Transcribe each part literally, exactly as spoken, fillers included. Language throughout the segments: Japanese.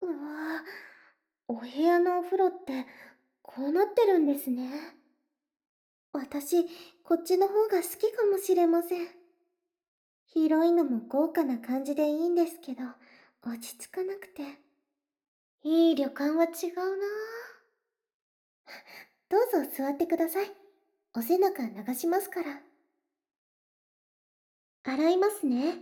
うわぁ、お部屋のお風呂ってこうなってるんですね。私、こっちの方が好きかもしれません。広いのも豪華な感じでいいんですけど、落ち着かなくて。いい旅館は違うなぁ。どうぞ座ってください。お背中流しますから。洗いますね。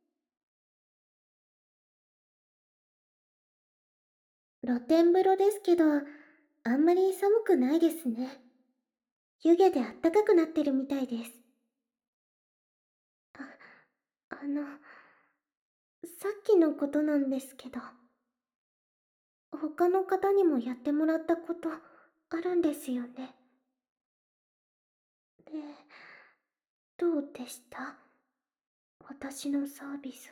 露天風呂ですけど、あんまり寒くないですね。湯気であったかくなってるみたいです。あ、あの、さっきのことなんですけど、他の方にもやってもらったことあるんですよね。で、どうでした？私のサービス。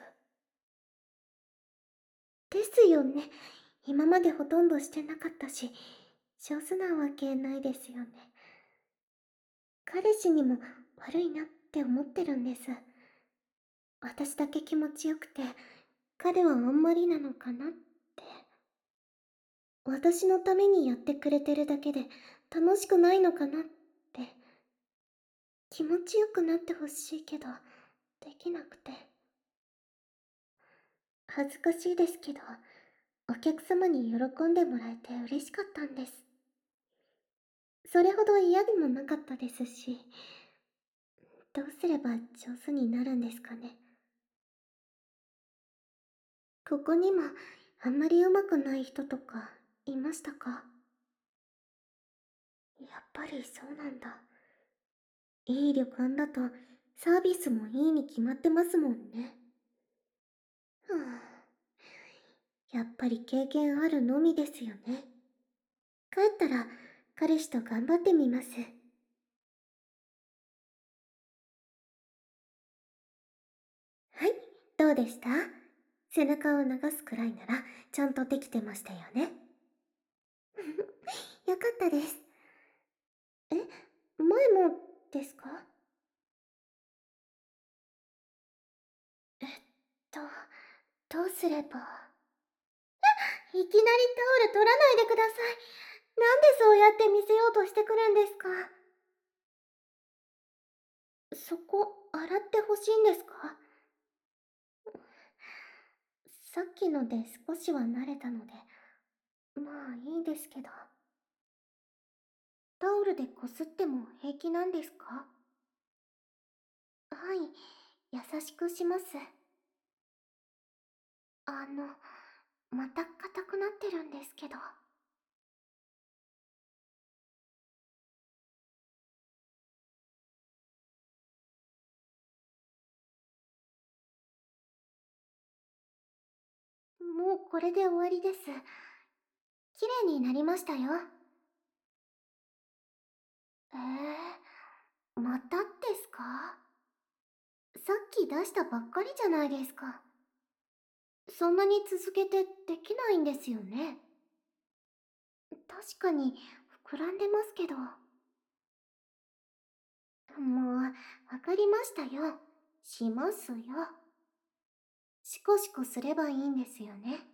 ですよね。今までほとんどしてなかったし、上手なわけないですよね。彼氏にも悪いなって思ってるんです。私だけ気持ちよくて、彼はあんまりなのかなって。私のためにやってくれてるだけで楽しくないのかなって。気持ちよくなってほしいけど、できなくて。恥ずかしいですけど、お客様に喜んでもらえて嬉しかったんです。それほど嫌でもなかったですし、どうすれば上手になるんですかね。ここにもあんまり上手くない人とかいましたか？やっぱりそうなんだ。いい旅館だとサービスもいいに決まってますもんね。ふぅ、やっぱり経験あるのみですよね。帰ったら彼氏と頑張ってみます。はい、どうでした？背中を流すくらいならちゃんとできてましたよね。よかったです。え、前もですか？えっと、どうすれば。いきなりタオル取らないでください。なんでそうやって見せようとしてくるんですか？そこ、洗ってほしいんですか？さっきので少しは慣れたので、まあいいですけど。タオルでこすっても平気なんですか？はい、優しくします。あの、また硬くなってるんですけど。もうこれで終わりです。綺麗になりましたよ。えー、またですか？さっき出したばっかりじゃないですか。そんなに続けてできないんですよね。確かに膨らんでますけど。もう、わかりましたよ。しますよ。シコシコすればいいんですよね。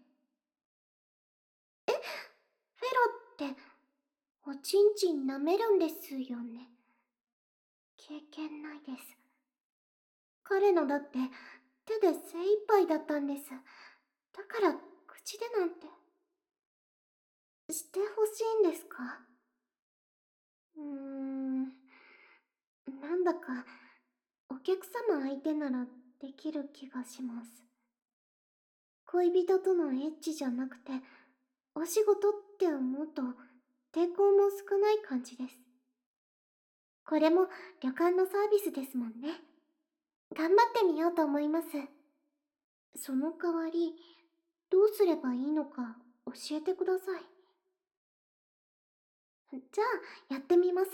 フェロって、おちんちん舐めるんですよね。経験ないです。彼のだって手で精一杯だったんです。だから口でなんて。してほしいんですか？うーん、なんだかお客様相手ならできる気がします。恋人とのエッチじゃなくて、お仕事って思うと抵抗も少ない感じです。これも旅館のサービスですもんね。頑張ってみようと思います。その代わり、どうすればいいのか教えてください。じゃあ、やってみます。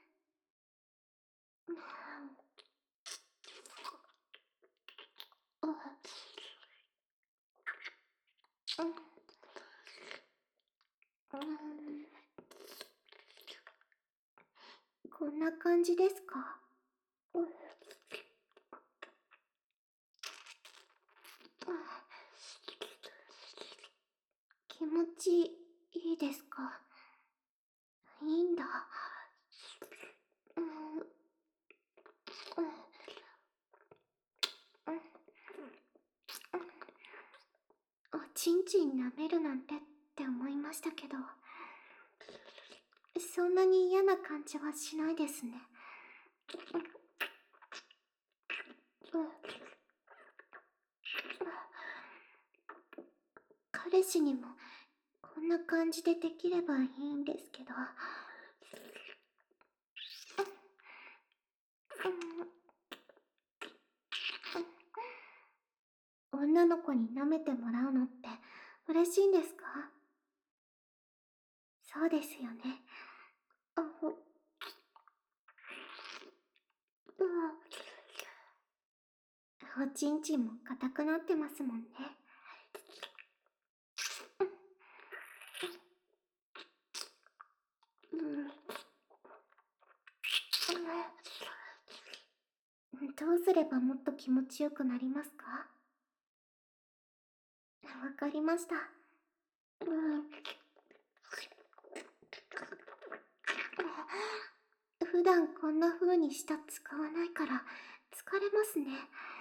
こんな感じですか？ 気持ちいいですか？いいんだ。うん、うん、うん、おちんちん舐めるなんてって思いましたけど、そんなに嫌な感じはしないですね。うん、彼氏にもこんな感じでできればいいんですけど。女の子に舐めてもらうのって嬉しいんですか？そうですよね。あ、ほ、うわ、おちんちんも硬くなってますもんね。うん、どうすればもっと気持ちよくなりますか？わかりました。うん。普段こんな風に舌使わないから疲れますね。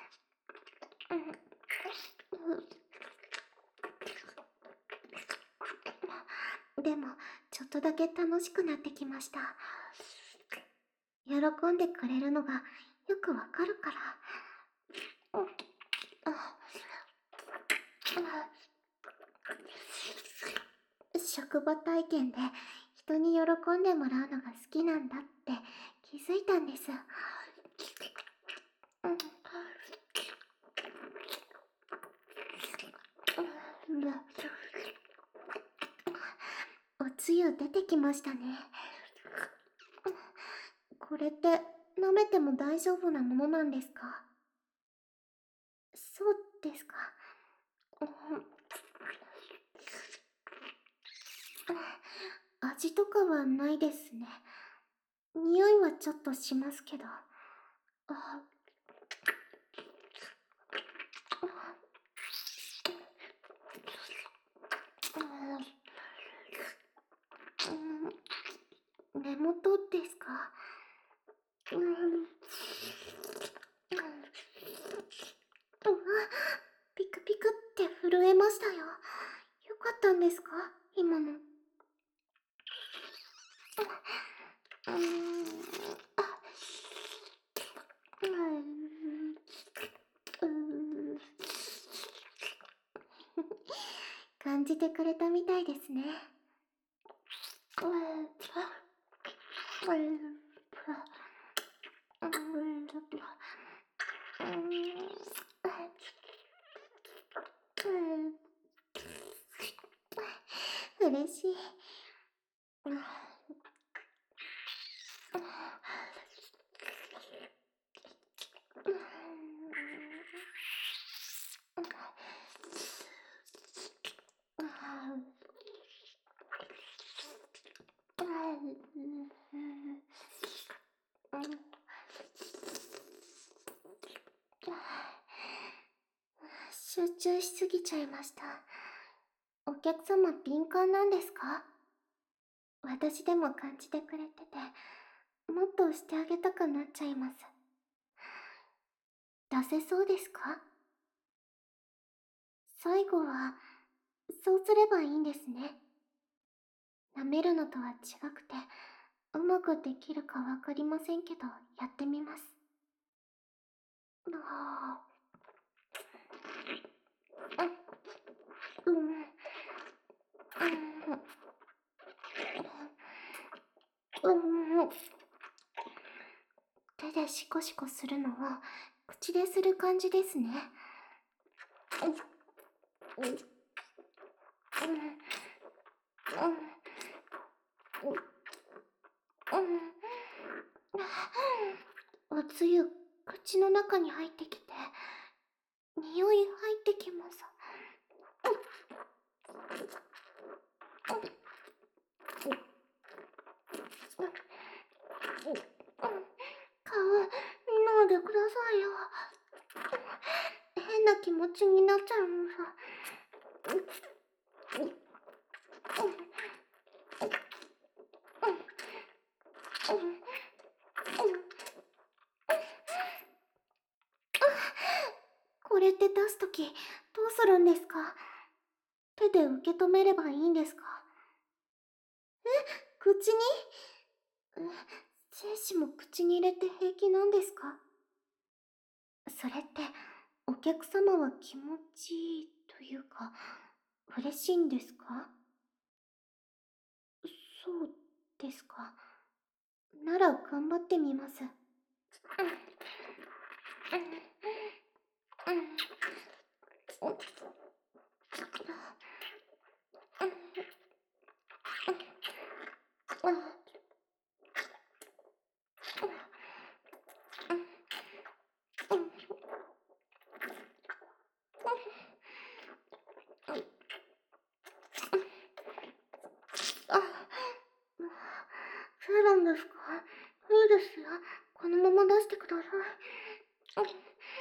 でも、ちょっとだけ楽しくなってきました。喜んでくれるのがよくわかるから。あ、職場体験で人に喜んでもらうのが好きなんだって気づいたんです。うん、うん、おつゆ出てきましたね。これって舐めても大丈夫なものなんですか？そうですか。うん、味とかはないですね。匂いはちょっとしますけど。あ、うん、根元ですか？うん、うわ、ピクピクって震えましたよ。よかったんですか今の？うん、あ、うん、うん、感じてくれたみたいですね。うん、うん、嬉しい。集中しすぎちゃいました。お客様敏感なんですか？私でも感じてくれてて、もっとしてあげたくなっちゃいます。出せそうですか？最後は、そうすればいいんですね。舐めるのとは違くて、うまくできるかわかりませんけど、やってみます。ああ、うん、うん、うん、うん、手でシコシコするのを口でする感じですね。うん、うん、うん、うん、うん、おつゆ口の中に入ってきて匂い入ってきます。顔見ないでくださいよ。変な気持ちになっちゃうのさ。 すとき、どうするんですか？手で受け止めればいいんですか？え、口に？え、精子も口に入れて平気なんですか？それって、お客様は気持ちいいというか、嬉しいんですか？そうですか。なら頑張ってみます。あ、そうなんですか？いいですよ。このまま出してください。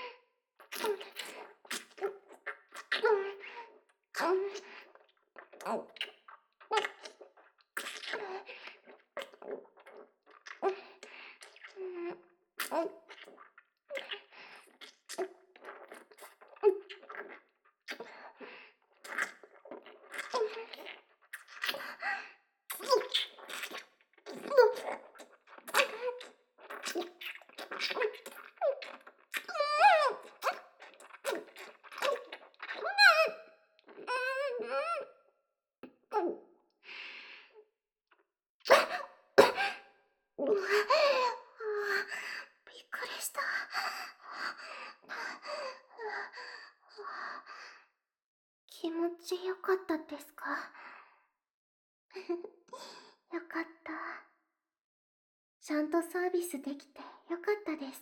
うわ、びっくりした。気持ちよかったですか？よかった。ちゃんとサービスできてよかったです。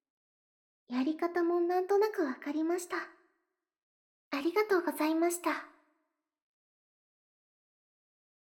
やり方もなんとなくわかりました。ありがとうございました。